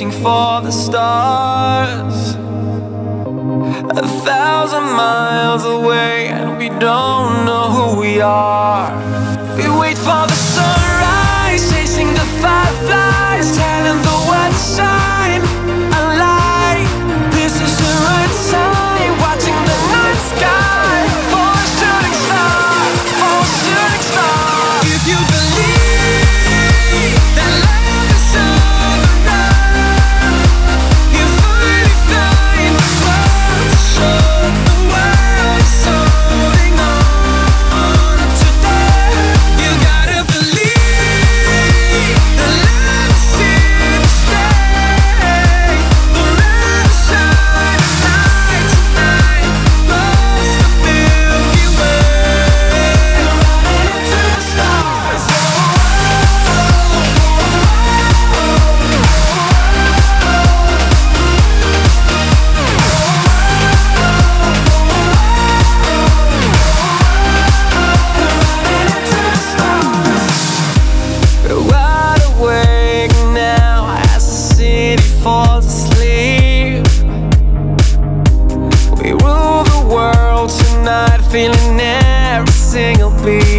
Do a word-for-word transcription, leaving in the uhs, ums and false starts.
reaching for the stars. A thousand miles away, and we don't know who we are. We wait for the sunrise, chasing the fireflies, telling the world to shine a light. This is the right side, watching the night sky for a shooting star, for a shooting star. If you believe that love is all around, you finally find the world to show the world is holding on today. You gotta believe that love is here to stay. Forever shine bright tonight, across the Milky Way, running into the stars. We're wide awake now as the city falls asleep. We rule the world tonight, feeling every single beat.